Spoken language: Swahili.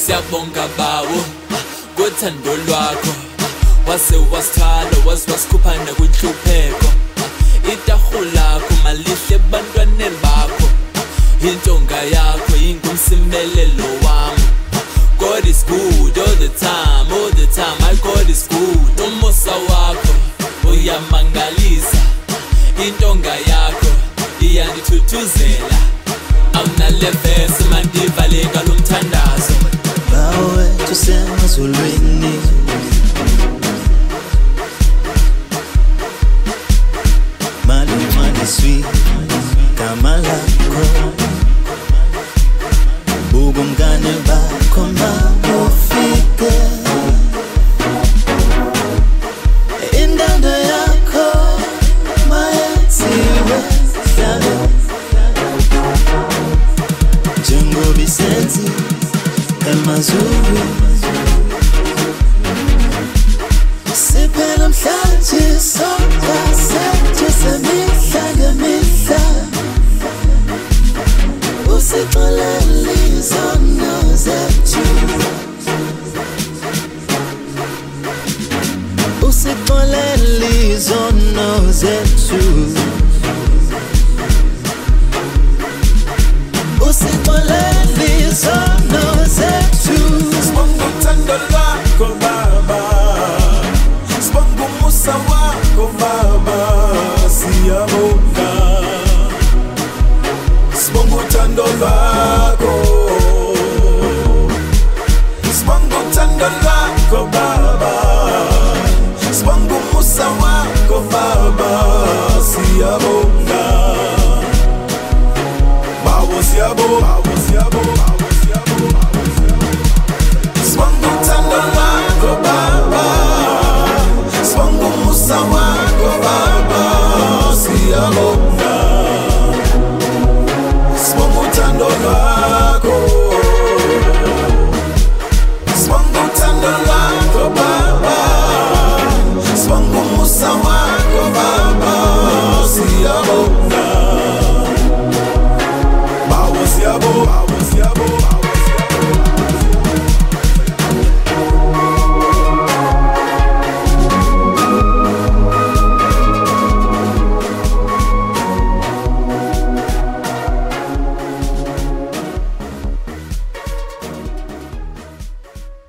Siyabonga bawo ngothando lwakho wase wasithala wasikhupha nakwinhlupheko itahula lakho malihle ebantwaneni bakho intonga yakho ingumsimelelo wami God is good all the time my God is good umusa wakho uyamangalisa intonga yakho iyangithuthuzela awunalevesi mandivaleka lomthandazo bawe tusemazulwini mali sweet kama lako bubu mgane bako maufike indanda yako maetiwe yale jungo bisenzi emazulu sipela mhlanje sonke sethu semihla ngemihla usixolele izono zethu usixolele izono zethu usixolele izono zethu Sibonga uthando lwakho baba Sibonga umusa wakho baba Siyabonga Sibonga uthando lwakho Sibonga uthando lwakho baba Sibonga umusa wakho baba Siyabonga Bawo siyabonga Sibonga uthando lwakho baba Sibonga umusa wakho baba Siyabonga Sibonga uthando lwakho Sibonga uthando lwakho baba Sibonga umusa wakho baba Siyabonga